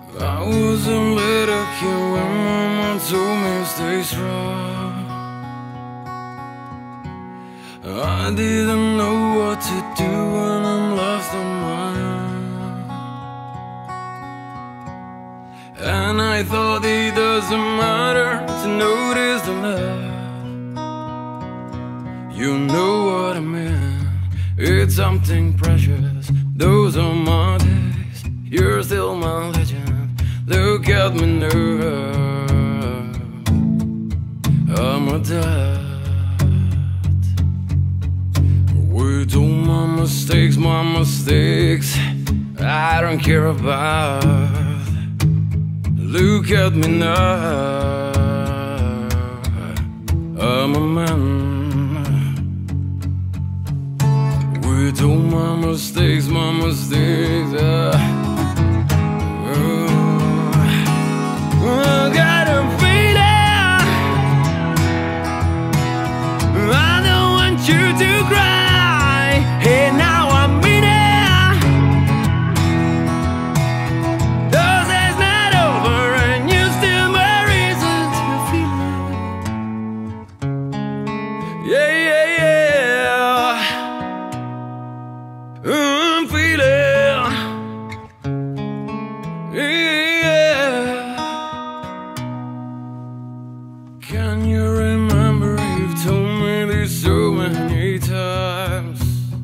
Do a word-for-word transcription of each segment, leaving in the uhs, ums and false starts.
I was a little kid when mama told me stay strong. I didn't know what to do when I'm lost on mine, and I thought it doesn't matter to notice the love. You know what I mean, it's something precious. Those are my days, you're still my legend. Look at me now, I'm a dad. With all my mistakes, my mistakes I don't care about. Look at me now, I'm a man. With all my mistakes, my mistakes uh, I got a feeling I don't want you to cry. Hey, now I'm in it. Those days not over, and you still my reason to feel it. Yeah, yeah, yeah. I'm feeling. Yeah. Can you remember you've told me this so many times?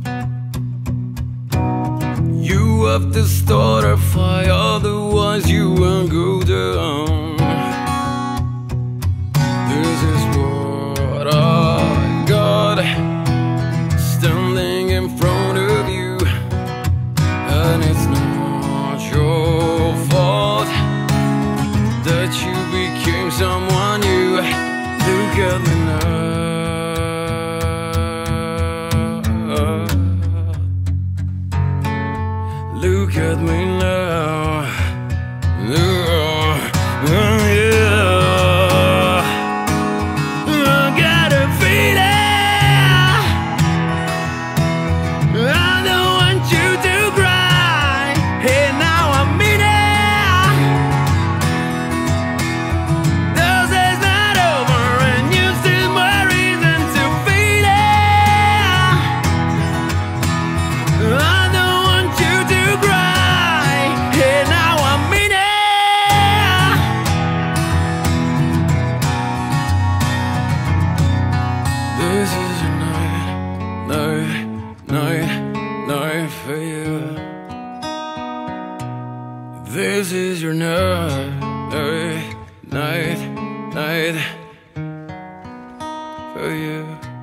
You have to start a fire, otherwise you won't go down. This is what I got, standing in front of you, and it's not your fault that you became someone new. Look at me now. Look at me now. Oh, yeah. I got a feeling I don't want you to cry. Hey, now I'm in it. Those days not over, and you still my reason to feel it. I don't want you to cry. Hey, now I'm in it. This is a night, night, night, night for you. This is your night, night, night, night for you.